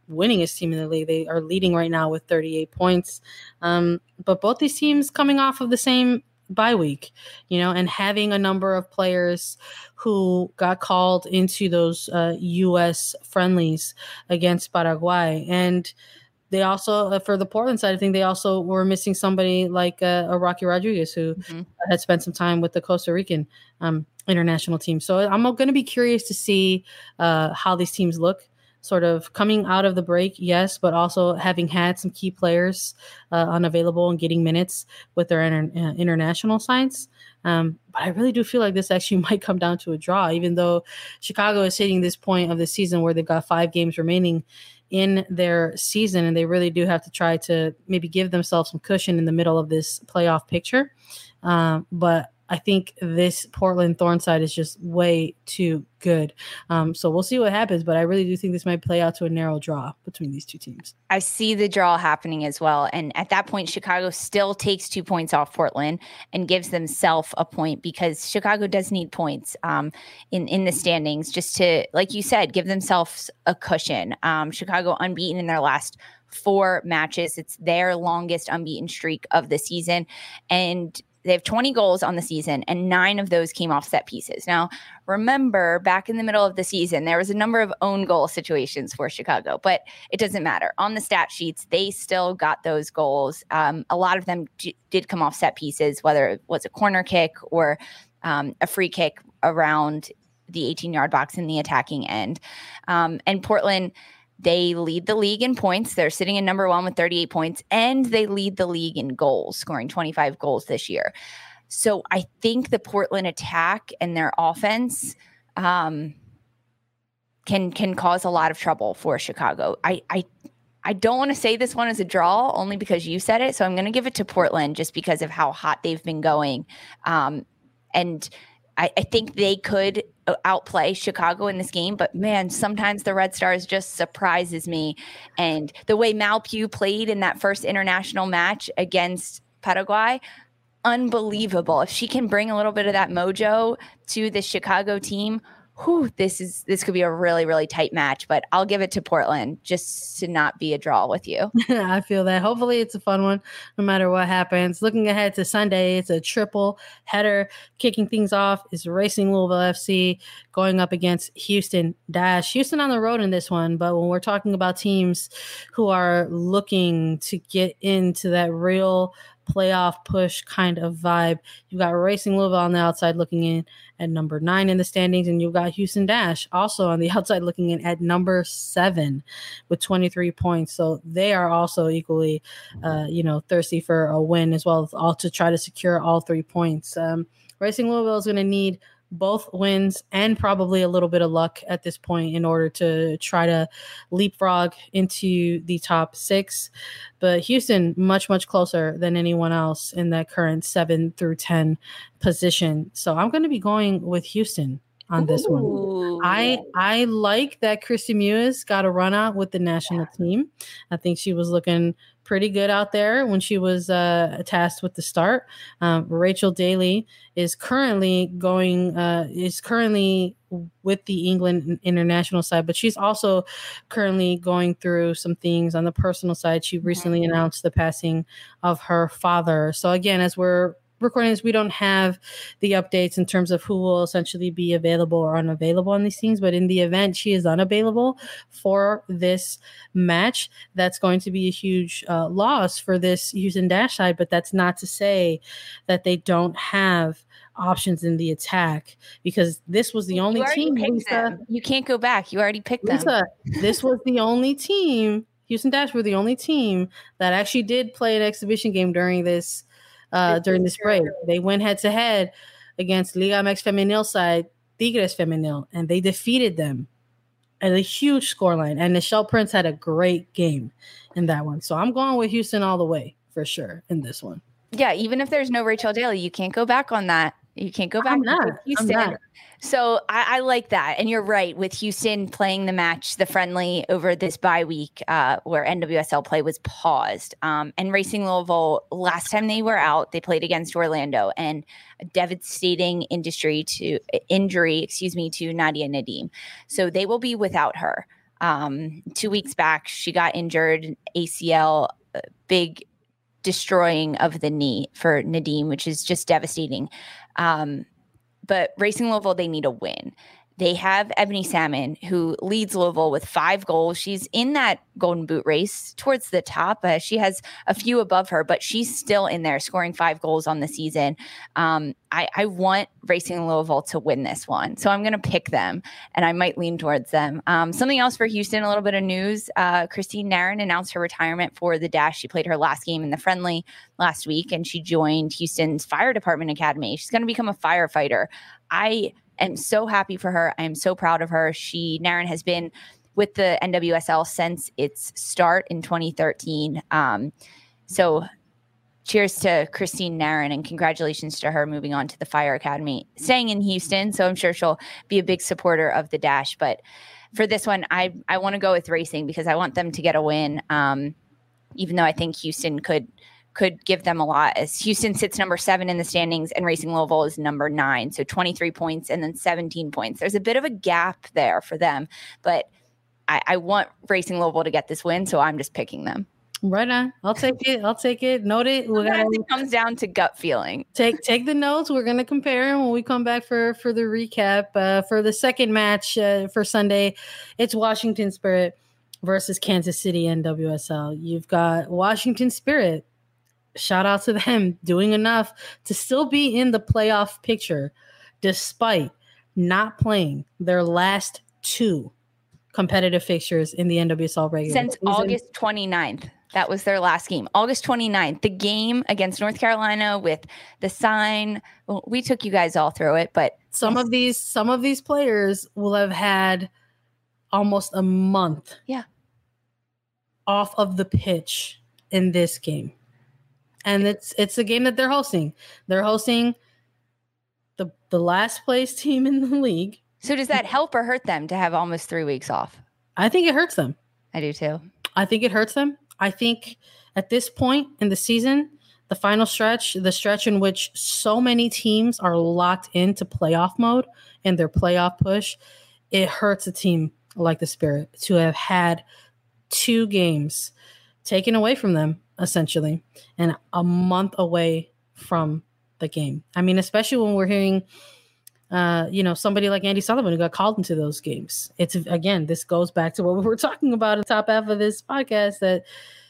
winningest team in the league. They are leading right now with 38 points. But both these teams coming off of the same bye week, and having a number of players who got called into those U.S. friendlies against Paraguay. And they also, for the Portland side, I think they also were missing somebody like a Rocky Rodriguez, who had spent some time with the Costa Rican international team. So I'm going to be curious to see how these teams look sort of coming out of the break, yes, but also having had some key players unavailable and getting minutes with their international sides. But I really do feel like this actually might come down to a draw, even though Chicago is hitting this point of the season where they've got 5 games remaining in their season, and they really do have to try to maybe give themselves some cushion in the middle of this playoff picture. But I think this Portland Thorn side is just way too good. So we'll see what happens, but I really do think this might play out to a narrow draw between these two teams. I see the draw happening as well. And at that point, Chicago still takes 2 points off Portland and gives themselves a point, because Chicago does need points in the standings just to, like you said, give themselves a cushion. Chicago unbeaten in their last 4 matches. It's their longest unbeaten streak of the season. And they have 20 goals on the season, and 9 of those came off set pieces. Now, remember, back in the middle of the season, there was a number of own goal situations for Chicago, but it doesn't matter. On the stat sheets, they still got those goals. A lot of them did come off set pieces, whether it was a corner kick or a free kick around the 18-yard box in the attacking end. And Portland, they lead the league in points. They're sitting in number 1 with 38 points, and they lead the league in goals, scoring 25 goals this year. So I think the Portland attack and their offense can cause a lot of trouble for Chicago. I don't want to say this one is a draw only because you said it, so I'm going to give it to Portland just because of how hot they've been going. And I think they could outplay Chicago in this game, but man, sometimes the Red Stars just surprises me. And the way Malpew played in that first international match against Paraguay, unbelievable. If she can bring a little bit of that mojo to the Chicago team, this could be a really, really tight match, but I'll give it to Portland just to not be a draw with you. I feel that. Hopefully it's a fun one, no matter what happens. Looking ahead to Sunday, it's a triple header. Kicking things off is Racing Louisville FC going up against Houston Dash. Houston on the road in this one, but when we're talking about teams who are looking to get into that real playoff push kind of vibe, you've got Racing Louisville on the outside looking in at number 9 in the standings, and you've got Houston Dash also on the outside looking in at number 7 with 23 points. So they are also equally thirsty for a win as well, all to try to secure all 3 points. Racing Louisville is going to need both wins and probably a little bit of luck at this point in order to try to leapfrog into the top 6. But Houston, much, much closer than anyone else in that current 7 through 10 position. So I'm going to be going with Houston on this one. I like that Christy Mewis got a run out with the national team. I think she was looking pretty good out there when she was tasked with the start. Rachel Daly is currently with the England international side, but she's also currently going through some things on the personal side. She recently announced the passing of her father. So again, as we're recording this, we don't have the updates in terms of who will essentially be available or unavailable on these teams, but in the event she is unavailable for this match, that's going to be a huge loss for this Houston Dash side. But that's not to say that they don't have options in the attack, because this was the only team, Lisa, you can't go back. You already picked Lisa, them. This was the only team, Houston Dash were the only team that actually did play an exhibition game during this break. They went head to head against Liga MX Femenil side, Tigres Femenil, and they defeated them at a huge scoreline. And Nichelle Prince had a great game in that one. So I'm going with Houston all the way for sure in this one. Yeah, even if there's no Rachel Daly, you can't go back on that. You can't go back. I'm not. So I like that. And you're right, with Houston playing the match, the friendly over this bye week where NWSL play was paused. And Racing Louisville, last time they were out, they played against Orlando, and a devastating injury to Nadia Nadim. So they will be without her. 2 weeks back, she got injured, ACL, big destroying of the knee for Nadim, which is just devastating. But Racing Louisville, they need a win. They have Ebony Salmon, who leads Louisville with 5 goals. She's in that Golden Boot race towards the top. She has a few above her, but she's still in there scoring 5 goals on the season. I want Racing Louisville to win this one. So I'm going to pick them, and I might lean towards them. Something else for Houston, a little bit of news. Christine Nairn announced her retirement for the Dash. She played her last game in the friendly last week, and she joined Houston's Fire Department Academy. She's going to become a firefighter. I am so happy for her. I am so proud of her. Nairn has been with the NWSL since its start in 2013. So cheers to Christine Nairn, and congratulations to her moving on to the Fire Academy, staying in Houston. So I'm sure she'll be a big supporter of the Dash. But for this one, I want to go with Racing because I want them to get a win, even though I think Houston could give them a lot, as Houston sits number 7 in the standings and Racing Louisville is number 9. So 23 points and then 17 points. There's a bit of a gap there for them, but I want Racing Louisville to get this win. So I'm just picking them. Right on. I'll take it. Note it. It comes down to gut feeling. Take the notes. We're going to compare when we come back for the recap. For the second match for Sunday, it's Washington Spirit versus Kansas City NWSL. You've got Washington Spirit. Shout out to them doing enough to still be in the playoff picture despite not playing their last 2 competitive fixtures in the NWSL regular since season. August 29th. That was their last game. August 29th, the game against North Carolina with the sign. Well, we took you guys all through it, but some of these players will have had almost a month off of the pitch in this game. And it's a game that they're hosting. They're hosting the last place team in the league. So does that help or hurt them to have almost 3 weeks off? I think it hurts them. I do too. I think it hurts them. I think at this point in the season, the final stretch, the stretch in which so many teams are locked into playoff mode and their playoff push, it hurts a team like the Spirit to have had 2 games taken away from them, essentially, and a month away from the game. I mean, especially when we're hearing, somebody like Andi Sullivan who got called into those games. It's, again, this goes back to what we were talking about at the top half of this podcast, that,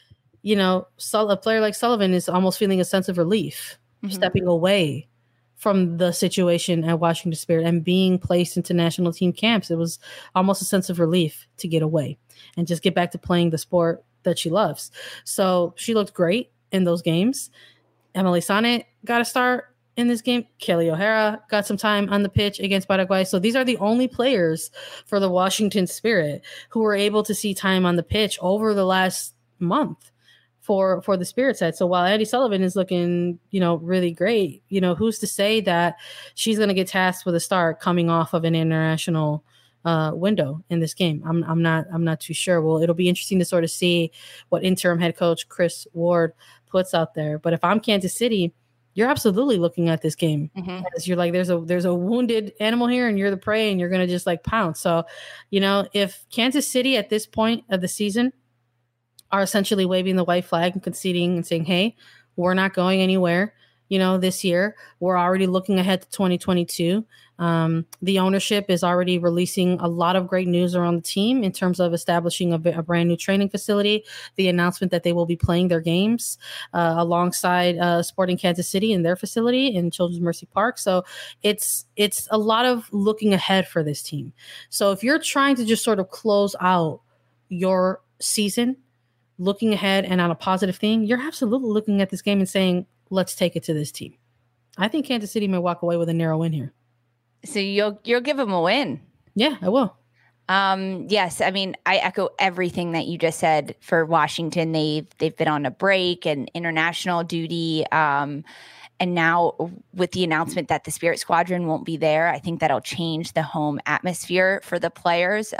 a player like Sullivan is almost feeling a sense of relief, stepping away from the situation at Washington Spirit and being placed into national team camps. It was almost a sense of relief to get away and just get back to playing the sport that she loves. So she looked great in those games. Emily Sonnet got a start in this game. Kelly O'Hara got some time on the pitch against Paraguay. So these are the only players for the Washington Spirit who were able to see time on the pitch over the last month for the Spirit side. So while Andi Sullivan is looking, really great, who's to say that she's going to get tasked with a start coming off of an international window in this game? I'm not too sure. Well, it'll be interesting to sort of see what interim head coach Chris Ward puts out there. But if I'm Kansas City, you're absolutely looking at this game as you're like, there's a wounded animal here and you're the prey and you're going to just like pounce. So, if Kansas City at this point of the season are essentially waving the white flag and conceding and saying, hey, we're not going anywhere, this year, we're already looking ahead to 2022. The ownership is already releasing a lot of great news around the team in terms of establishing a brand new training facility, the announcement that they will be playing their games alongside Sporting Kansas City in their facility in Children's Mercy Park. So it's a lot of looking ahead for this team. So if you're trying to just sort of close out your season, looking ahead and on a positive thing, you're absolutely looking at this game and saying, let's take it to this team. I think Kansas City may walk away with a narrow win here. So you'll give them a win. Yeah, I will. Yes, I mean, I echo everything that you just said for Washington. They've been on a break and international duty. And now with the announcement that the Spirit Squadron won't be there, I think that'll change the home atmosphere for the players.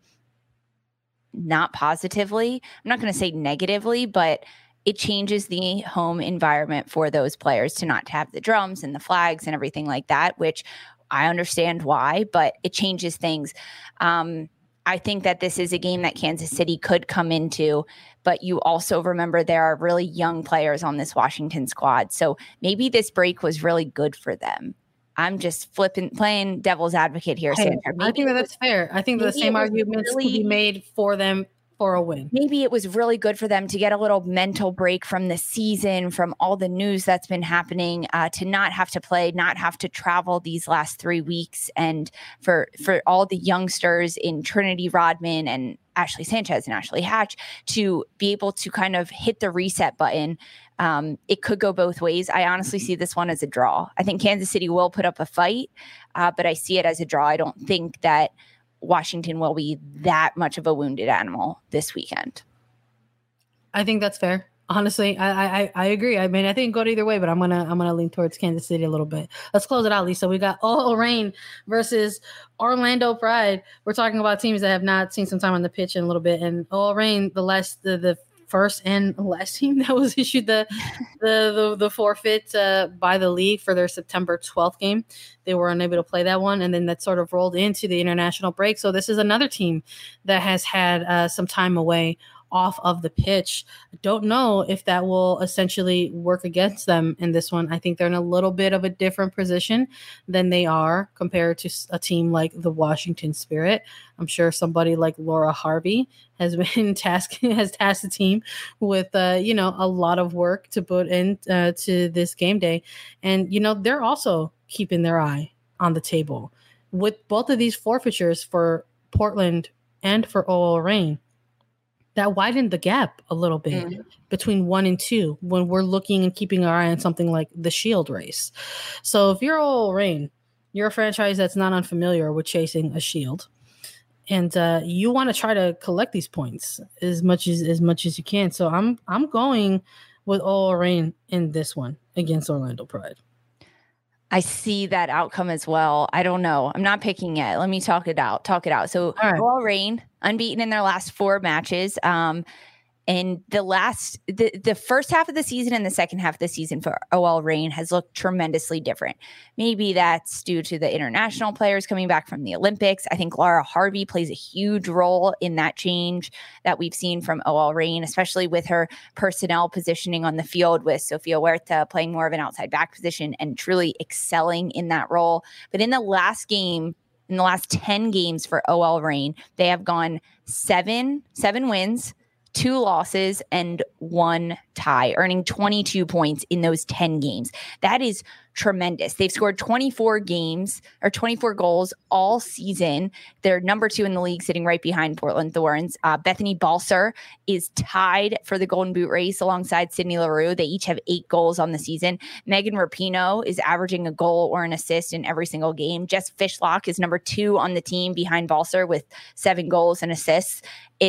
Not positively. I'm not going to say negatively, but it changes the home environment for those players to not have the drums and the flags and everything like that, which I understand why, but it changes things. I I think that this is a game that Kansas City could come into, but you also remember there are really young players on this Washington squad. So maybe this break was really good for them. I'm just playing devil's advocate here, Sandra. I think that's fair. I think the same arguments could be made for them for a win. Maybe it was really good for them to get a little mental break from the season, from all the news that's been happening, to not have to play, not have to travel these last 3 weeks. And for all the youngsters in Trinity Rodman and Ashley Sanchez and Ashley Hatch to be able to kind of hit the reset button. It could go both ways. I honestly see this one as a draw. I think Kansas City will put up a fight, but I see it as a draw. I don't think that Washington will be that much of a wounded animal this weekend. I think that's fair. Honestly, I agree. I mean, I think it go either way, but I'm gonna lean towards Kansas City a little bit. Let's close it out, Lisa. We got OL Reign versus Orlando Pride. We're talking about teams that have not seen some time on the pitch in a little bit, and OL Reign, the first and last team that was issued the forfeit by the league for their September 12th game. They were unable to play that one, and then that sort of rolled into the international break. So this is another team that has had some time away off of the pitch. I don't know if that will essentially work against them in this one. I think they're in a little bit of a different position than they are compared to a team like the Washington Spirit. I'm sure somebody like Laura Harvey has been tasked the team with a lot of work to put in to this game day. And they're also keeping their eye on the table with both of these forfeitures for Portland and for OL Reign. That widened the gap a little bit between 1 and 2 when we're looking and keeping our eye on something like the Shield race. So if you're OL Reign, you're a franchise that's not unfamiliar with chasing a Shield, and you want to try to collect these points as much as you can. So I'm going with OL Reign in this one against Orlando Pride. I see that outcome as well. I don't know. I'm not picking yet. Let me talk it out. So OL Reign, unbeaten in their last 4 matches. And the first half of the season and the second half of the season for OL Reign has looked tremendously different. Maybe that's due to the international players coming back from the Olympics. I think Laura Harvey plays a huge role in that change that we've seen from OL Reign, especially with her personnel positioning on the field, with Sofia Huerta playing more of an outside back position and truly excelling in that role. But in the last 10 games for OL Reign, they have gone 7 wins, 2 losses, and 1 tie, earning 22 points in those 10 games. That is tremendous. They've scored 24 goals all season. They're number 2 in the league, sitting right behind Portland Thorns. Bethany Balcer is tied for the Golden Boot race alongside Sydney Leroux. They each have 8 goals on the season. Megan Rapinoe is averaging a goal or an assist in every single game. Jess Fishlock is number 2 on the team behind Balcer with 7 goals and assists.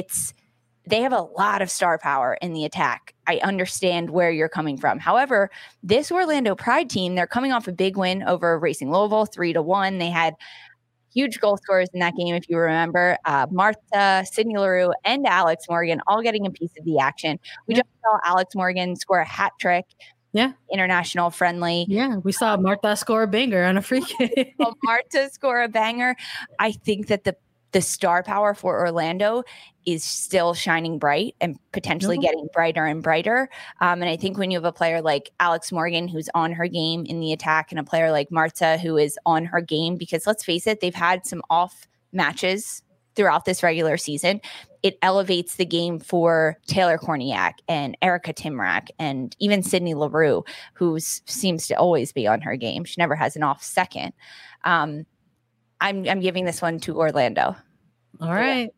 They have a lot of star power in the attack. I understand where you're coming from. However, this Orlando Pride team, they're coming off a big win over Racing Louisville, 3-1. They had huge goal scorers in that game, if you remember. Martha, Sydney Leroux, and Alex Morgan all getting a piece of the action. We just saw Alex Morgan score a hat trick. Yeah. International friendly. Yeah. We saw Martha score a banger on a free kick. Martha score a banger. I think that the star power for Orlando is still shining bright and potentially getting brighter and brighter. And I think when you have a player like Alex Morgan, who's on her game in the attack, and a player like Marta, who is on her game, because let's face it, they've had some off matches throughout this regular season, it elevates the game for Taylor Korniak and Erica Timrak and even Sydney Leroux, who seems to always be on her game. She never has an off second. I'm giving this one to Orlando. All right.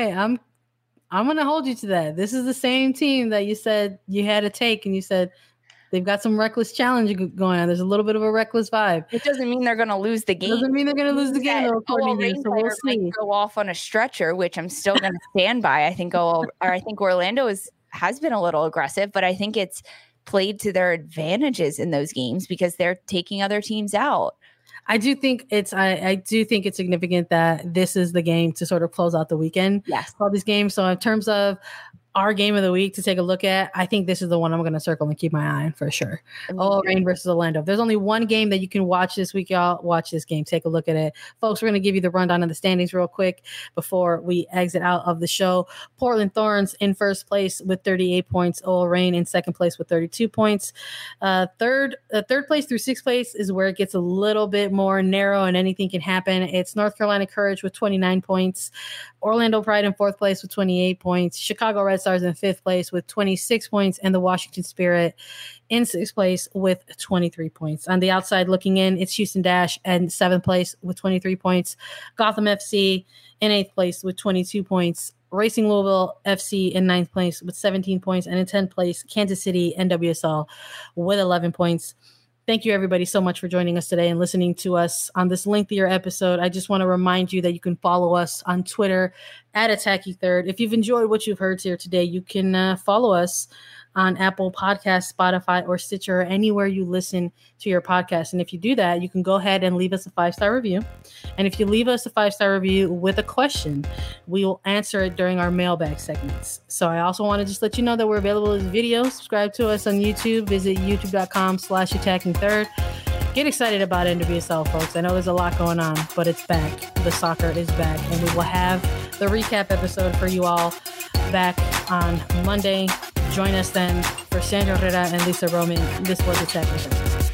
I'm going to hold you to that. This is the same team that you said you had to take, and you said they've got some reckless challenge going on. There's a little bit of a reckless vibe. It doesn't mean they're going to lose the game. Doesn't mean they're going to lose the game. So we'll see. Go off on a stretcher, which I'm still going to stand by. I think Orlando has been a little aggressive, but I think it's played to their advantages in those games because they're taking other teams out. I do think it's significant that this is the game to sort of close out the weekend. Yes. All these games. So in terms of our game of the week to take a look at, I think this is the one I'm going to circle and keep my eye on for sure. OL Reign versus Orlando. If there's only one game that you can watch this week, y'all watch this game. Take a look at it. Folks, we're going to give you the rundown of the standings real quick before we exit out of the show. Portland Thorns in first place with 38 points. OL Reign in second place with 32 points. Third place through sixth place is where it gets a little bit more narrow and anything can happen. It's North Carolina Courage with 29 points. Orlando Pride in fourth place with 28 points. Chicago Red Stars in fifth place with 26 points. And the Washington Spirit in sixth place with 23 points. On the outside looking in, it's Houston Dash in seventh place with 23 points. Gotham FC in eighth place with 22 points. Racing Louisville FC in ninth place with 17 points. And in 10th place, Kansas City NWSL with 11 points. Thank you, everybody, so much for joining us today and listening to us on this lengthier episode. I just want to remind you that you can follow us on Twitter at Attacking Third. If you've enjoyed what you've heard here today, you can follow us on Apple Podcasts, Spotify, or Stitcher, or anywhere you listen to your podcast. And if you do that, you can go ahead and leave us a 5-star review. And if you leave us a 5-star review with a question, we will answer it during our mailbag segments. So I also want to just let you know that we're available as video. Subscribe to us on YouTube. Visit youtube.com/AttackingThird. Get excited about NWSL, folks. I know there's a lot going on, but it's back. The soccer is back. And we will have the recap episode for you all back on Monday. Join us then for Sandra Herrera and Lisa Roman. This was Attacking Third.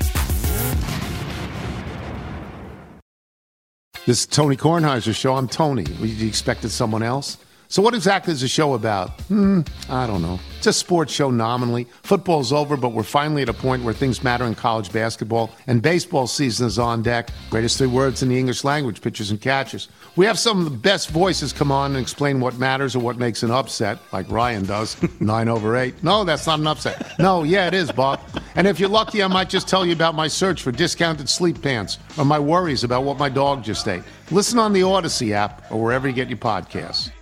This is Tony Kornheiser's show. I'm Tony. You expected someone else? So what exactly is the show about? I don't know. It's a sports show nominally. Football's over, but we're finally at a point where things matter in college basketball, and baseball season is on deck. Greatest 3 words in the English language, pitchers and catchers. We have some of the best voices come on and explain what matters or what makes an upset, like Ryan does, 9/8. No, that's not an upset. No, yeah, it is, Bob. And if you're lucky, I might just tell you about my search for discounted sleep pants or my worries about what my dog just ate. Listen on the Odyssey app or wherever you get your podcasts.